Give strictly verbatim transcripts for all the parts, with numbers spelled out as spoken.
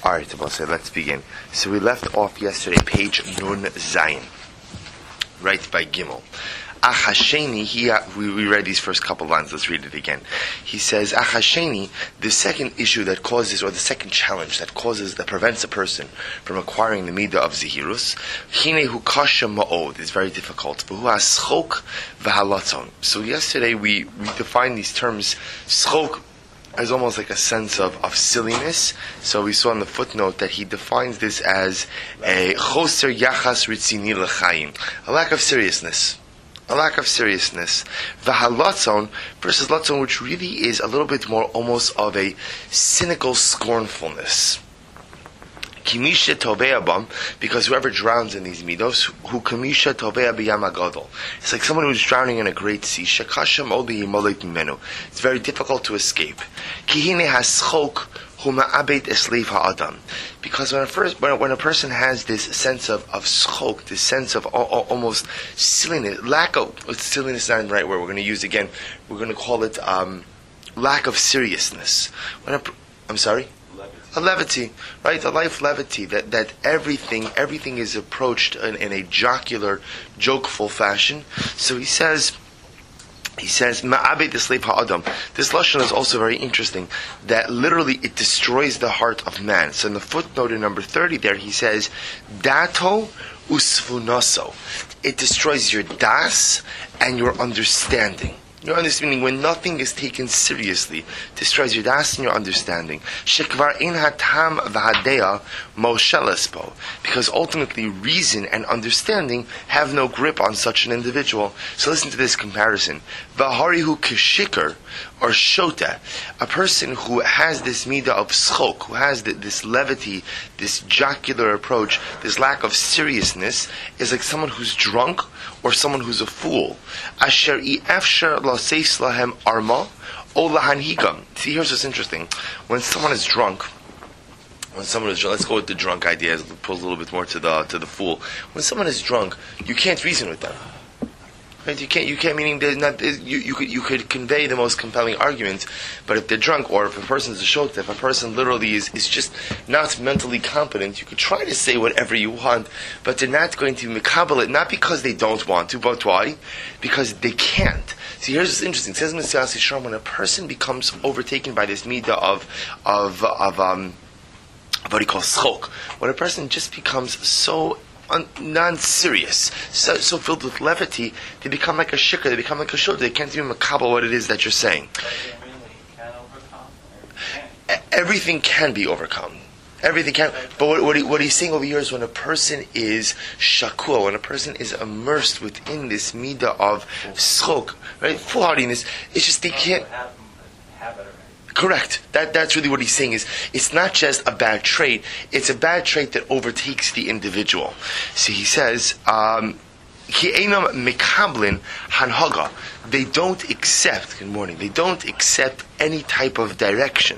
Alright, so let's begin. So we left off yesterday, page Nun Zayin, right by Gimel. Achasheni, he, we, we read these first couple lines, let's read it again. He says, Achasheni, the second issue that causes, or the second challenge that causes, that prevents a person from acquiring the midah of Zihirus, Hine hu kasha ma'od, is very difficult. But hu ha-schok v'halatzon. So yesterday we, we defined these terms, schok, as almost like a sense of, of silliness. So we saw in the footnote that he defines this as a choser yachas ritzini l'chaim, a lack of seriousness. A lack of seriousness. V'halatzon versus latzon, which really is a little bit more almost of a cynical scornfulness. Kimisha tovea bam, because whoever drowns in these midos, who kamisha tovea b'yam agadol. It's like someone who's drowning in a great sea. Shakasham odi yimolit mimenu. It's very difficult to escape. Kihine haschok hu ma'abed eslev ha'adam. Because when a, first, when, a, when a person has this sense of, of schok, this sense of o, o, almost silliness, lack of, silliness is not the right word, we're going to use again, we're going to call it um, lack of seriousness. When a, I'm sorry? A levity, right? A life levity, that, that everything everything is approached in, in a jocular, jokeful fashion. So he says, he says, Ma'abed eslev ha'adam. This lashon is also very interesting, that literally it destroys the heart of man. So in the footnote in number thirty there, he says, Dato usfunaso. It destroys your das and your understanding. Your understanding, when nothing is taken seriously, destroys your das and your understanding. Shekvar ein hatam v'hadeya moshelaspo. Because ultimately, reason and understanding have no grip on such an individual. So listen to this comparison. V'harihu kishikar, or shota, a person who has this midah of schok, who has the, this levity, this jocular approach, this lack of seriousness, is like someone who's drunk or someone who's a fool. Asher i'efsher laseis lahem arma o lahanhigam. See, here's what's interesting. When someone is drunk, when someone is drunk, let's go with the drunk idea, it pulls a little bit more to the to the fool. When someone is drunk, you can't reason with them. Right? You can't. You can't. Meaning, there's not. There's, you, you could. You could convey the most compelling argument, but if they're drunk, or if a person's a shot, if a person literally is, is just not mentally competent, you could try to say whatever you want, but they're not going to mekabel it. Not because they don't want to, but why? Because they can't. See, here's what's interesting. It says in the Siyas Yisharim, when a person becomes overtaken by this midah of of of um, what he calls schok, when a person just becomes so Un- non-serious, so, so filled with levity, they become like a shikr, they become like a shul, they can't even makabel what it is that you're saying. Everything can be overcome. Everything can, but what, what, he, what he's saying over here is when a person is shakua, when a person is immersed within this midah of schok, right, foolhardiness, it's just they can't. Correct. That that's really what he's saying. Is it's not just a bad trait; it's a bad trait that overtakes the individual. See, he says, um, "Ki einam mekablin hanhaga." They don't accept. Good morning. They don't accept any type of direction.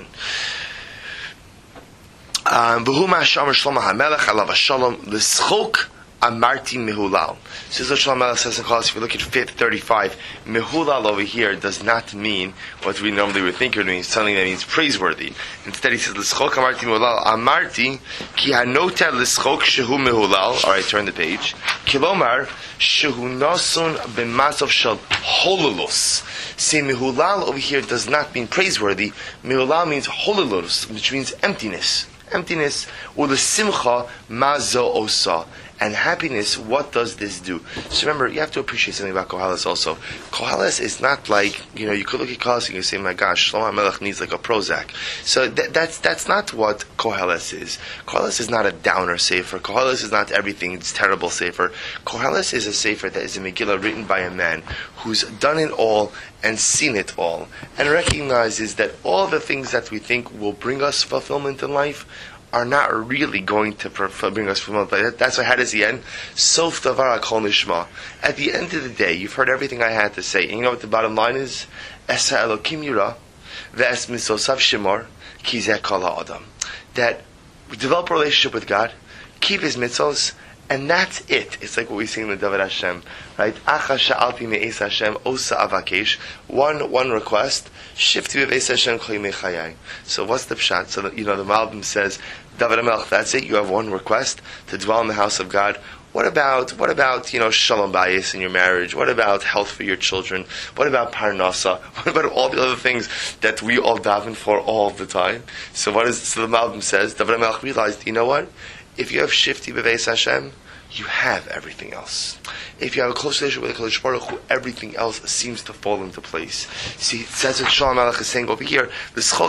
V'hu ma'ashamar Shlomo HaMelech alav hashalom l'schok amarti mehulal. So Shlomo HaMelech says in Choshes, if you look at fifth thirty-five, mehulal over here does not mean what we normally would think it means, something that means praiseworthy. Instead he says, l'schok amarti mehulal, amarti ki hanota l'schok shehu mehulal. Alright, turn the page. Kilomar, shehu nasun b'masav shel holulus. See, mehulal over here does not mean praiseworthy. Mehulal means holulus, which means emptiness. Emptiness, or the simcha mazo osa. And happiness, what does this do? So remember, you have to appreciate something about Koheles also. Koheles is not like, you know, you could look at Koheles and you say, my gosh, Shlomo HaMelech needs like a Prozac. So th- that's that's not what Koheles is. Koheles is not a downer sefer. Koheles is not everything, it's terrible sefer. Koheles is a sefer that is a Megillah written by a man who's done it all and seen it all, and recognizes that all the things that we think will bring us fulfillment in life are not really going to bring us fulfillment. That's why, how does he end? Sof davar kol nishma. At the end of the day, you've heard everything I had to say. And you know what the bottom line is? Esa Elokim yira, ve'es misosav shemor, ki zeh kol ha'adam. That we develop a relationship with God, keep His mitzvos, And that's it. It's like what we sing in the David Hashem, right? Acha sha'alti me'es Hashem osa avakesh. One, one request. Shifti be'es Hashem kol yimei chayai. So what's the pshat? So that, you know, the Malbim says, David HaMelech, that's it. You have one request to dwell in the house of God. What about, what about, you know, shalom bayis in your marriage? What about health for your children? What about parnasa? What about all the other things that we all daven for all the time? So what is, so the Malbim says, David HaMelech realized, you know what? If you have shifti beveis Hashem, you have everything else. If you have a close relationship with the Kodesh Baruch Hu, everything else seems to fall into place. See, it says what Shalom Melech is saying over here, that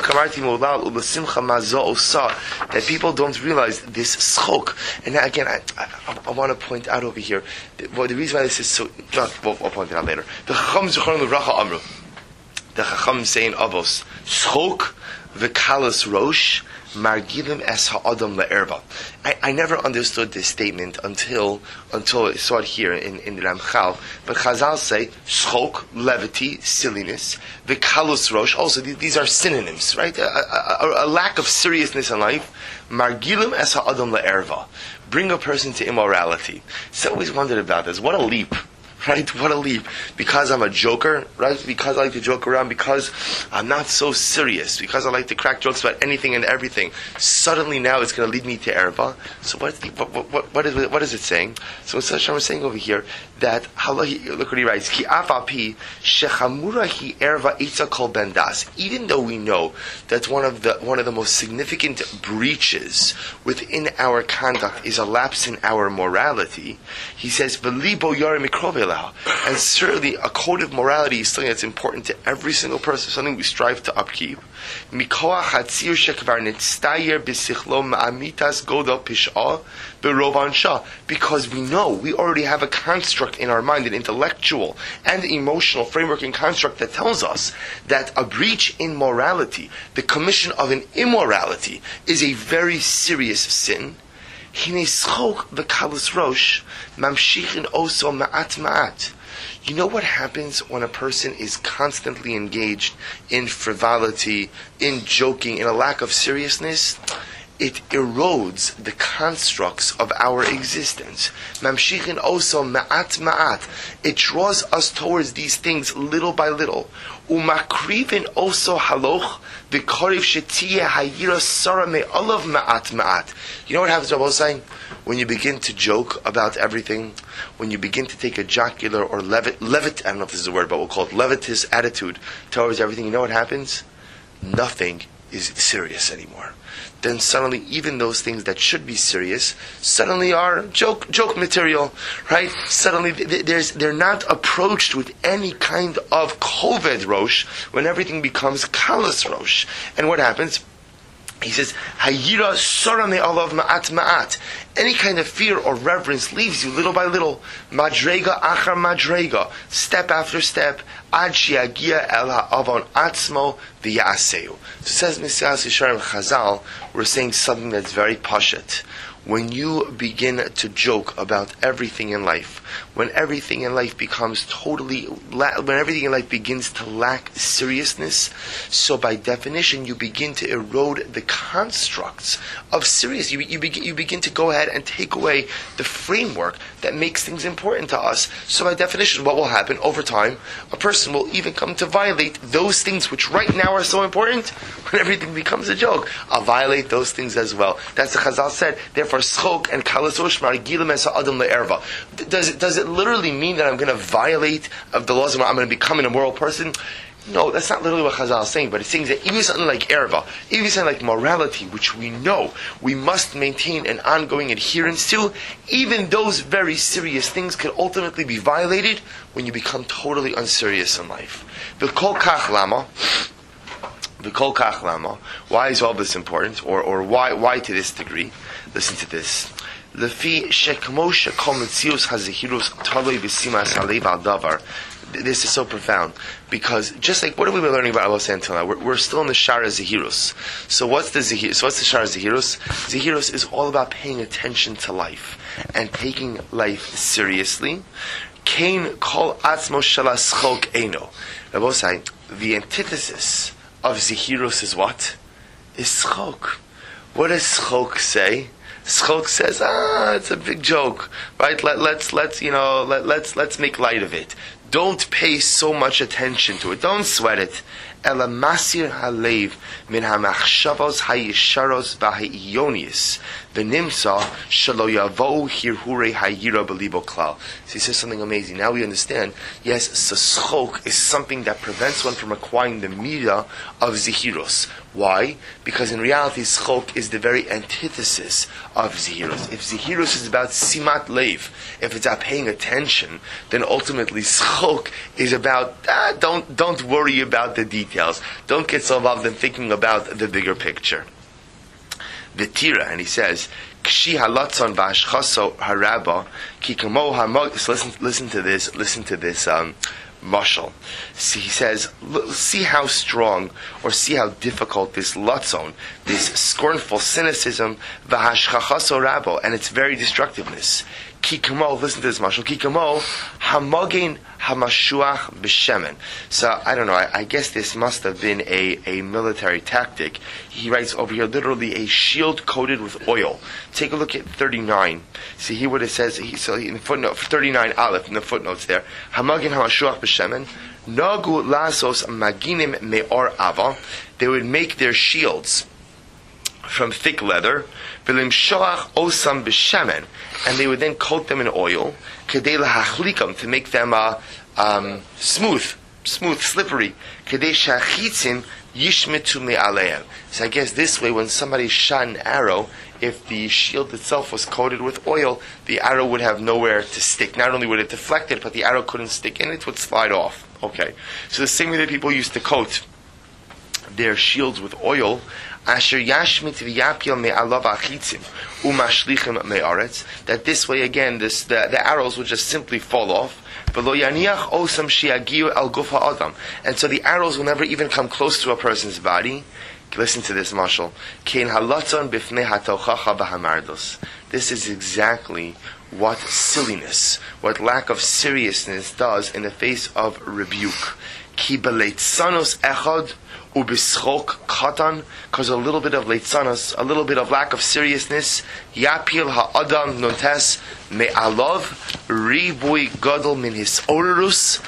people don't realize this schok. And now again, I, I, I want to point out over here, that, well, the reason why this is so, well, I'll point it out later. The Chacham Zechron L'Bracha Amru, the Chacham saying Avos, schok v'kalas rosh, Margilim es ha'adam la'erva. I, I never understood this statement until until I saw it here in, in the Ramchal. But Chazal say schok, levity, silliness, the kalus rosh. Also, these, these are synonyms, right? A, a, a, a lack of seriousness in life. Margilim es ha'adam la'erva. Bring a person to immorality. So I always wondered about this. What a leap. Right? What a leap. Because I'm a joker, right? Because I like to joke around, because I'm not so serious, because I like to crack jokes about anything and everything. Suddenly now it's going to lead me to erva. So what, what, what, what, is, what is it saying? So it's Hashem is saying over here that, look what he writes, Ki afapi shechamura hi erva itza kol bendas. Even though we know that one of the one of the most significant breaches within our conduct is a lapse in our morality, he says, V'libo yare mikrovelah. And certainly a code of morality is something that's important to every single person, something we strive to upkeep. Because we know, we already have a construct in our mind, an intellectual and emotional framework and construct that tells us that a breach in morality, the commission of an immorality, is a very serious sin. You know what happens when a person is constantly engaged in frivolity, in joking, in a lack of seriousness? It erodes the constructs of our existence. Mamshichin also ma'at ma'at. It draws us towards these things little by little. Umakrivin also haloch v'koriv shetiyeh hayira sara me'olav ma'at ma'at. You know what happens, Rabbi saying? When you begin to joke about everything, when you begin to take a jocular or levit, levit, I don't know if this is a word, but we'll call it levitous attitude towards everything, you know what happens? Nothing is serious anymore. Then suddenly, even those things that should be serious, suddenly are joke joke material, right? Suddenly, there's they're not approached with any kind of koved rosh when everything becomes kalas rosh. And what happens? He says, Hayira sorame alav ma'at ma'at. Any kind of fear or reverence leaves you little by little. Madrega achar madrega. Step after step. Ad shiagia el ha'avon atzmo v'yaseu. So says Mesilas Yesharim Chazal, we're saying something that's very pashut. When you begin to joke about everything in life, when everything in life becomes totally, when everything in life begins to lack seriousness, so by definition you begin to erode the constructs of serious. You, you, begin, you begin to go ahead and take away the framework that makes things important to us. So by definition, what will happen over time? A person will even come to violate those things which right now are so important. When everything becomes a joke, I'll violate those things as well. That's what Chazal said. Therefore, schok and kalas rosh margilim es ha'adam le'erva. Does it does it literally mean that I'm going to violate of the laws of I'm going to become an immoral person? No, that's not literally what Chazal is saying, but it's saying that even something like erva, even something like morality, which we know we must maintain an ongoing adherence to, even those very serious things could ultimately be violated when you become totally unserious in life. V'kol kach lama. V'kol kach lama. Why is all this important? Or or why why to this degree? Listen to this. Lefi shekmo shekol metzius hazehirus talei b'simas halev al davar. This is so profound, because just like what have we been learning about Allah until now? We're, we're still in the Shara Zehirus. So what's the Zehirus? So what's the Shara Zehirus? Zehirus is all about paying attention to life and taking life seriously. Kain kol atzmo shalas chok eino. Rabbi say the antithesis of Zehirus is what? Is chok. What does chok say? Schok says, ah, it's a big joke, right? Let, let's let's you know let, let's let's make light of it. Don't pay so much attention to it. Don't sweat it. Ela masir halev min hamachshavos hayisharos v'ha'iyonius v'nimsa shelo yavo hirhure hayira belibo klal. So he says something amazing. Now we understand. Yes, schok is something that prevents one from acquiring the midah of zihiros. Why? Because in reality, schok is the very antithesis of zihiros. If zihiros is about simat lev, if it's about paying attention, then ultimately schok is about ah, don't don't worry about the details. Don't get so involved in thinking about the bigger picture. The Tira, and he says, Kshi halatzon v'ashchaso haraba ki kamo hamog. So listen, listen to this. Listen to this. Um, Mashal. See, he says, look, see how strong or see how difficult this latzon, this scornful cynicism, v'hashchachaso rabo, and its very destructiveness. Kikamo, listen to this, Mashal. Kikamo hamogin hamashuach b'shemen. So I don't know. I, I guess this must have been a, a military tactic. He writes over here, literally a shield coated with oil. Take a look at thirty-nine. See here what it says. He, so in the footnote thirty-nine aleph in the footnotes there. Hamogin hamashuach b'shemen. Nagu lasos maginim meor ava. They would make their shields from thick leather, v'limshoach osam b'shemen, and they would then coat them in oil, kedei lahachlikam, to make them uh, um, smooth, smooth, slippery, kedei shachitzim yishmetu me'aleim. So I guess this way, when somebody shot an arrow, if the shield itself was coated with oil, the arrow would have nowhere to stick. Not only would it deflect it, but the arrow couldn't stick in it, would slide off. Okay, so the same way that people used to coat their shields with oil, Asher yashmit v'yapil me'alav achitzim umashlichim me'aretz, that this way again, this the, the arrows would just simply fall off. V'lo yaniach osam sheyagiu al guf ha'adam, and so the arrows will never even come close to a person's body. Listen to this, Mashal. Kein halatzon b'fnei hatochacha v'hamardos. This is exactly what silliness, what lack of seriousness does in the face of rebuke. Ki b'leitzanos echad ubischok katan, because a little bit of leitzanos, a little bit of lack of seriousness, yapil ha'adam notes me'alav ribui gadol min his orerus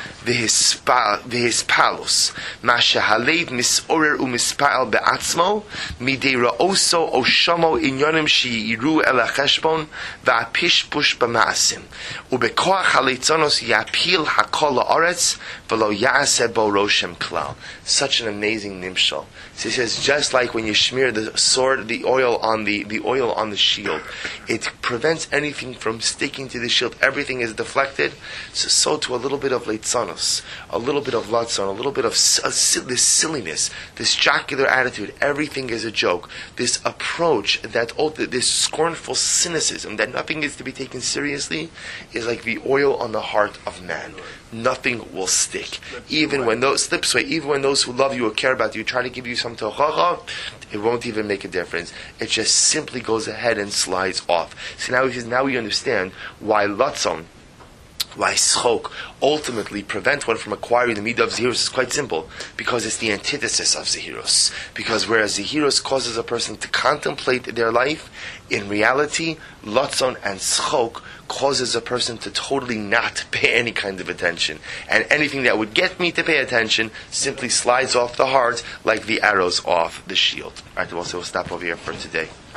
v'hispalus masha halev misorer umispal be'atzmo midei ra'oso oshamo inyonim she'iru el ha'cheshbon va'apishpush b'ma'asim ubekoach ha'leitzanos yapil ha'kol ha'aretz v'lo ya'aseh bo roshem klal. Such an amazing nimshal. So he says, just like when you smear the sword, the oil on the, the oil on the shield, it prevents anything from sticking to the shield. Everything is deflected. So, so to a little bit of leitzanos, a little bit of latzon, a little bit of uh, this silliness, this jocular attitude. Everything is a joke. This approach, that this scornful cynicism that nothing is to be taken seriously, is like the oil on the heart of man. Nothing will stick. Even when those slips away, even when those who love you or care about you try to give you some tochacha, it won't even make a difference. It just simply goes ahead and slides off. So now, now we understand why latzon, why schok ultimately prevent one from acquiring the midah of zehirus. Is quite simple, because it's the antithesis of zehirus. Because whereas zehirus causes a person to contemplate their life, in reality, latzon and schok causes a person to totally not pay any kind of attention. And anything that would get me to pay attention simply slides off the heart like the arrows off the shield. Alright, we'll also stop over here for today.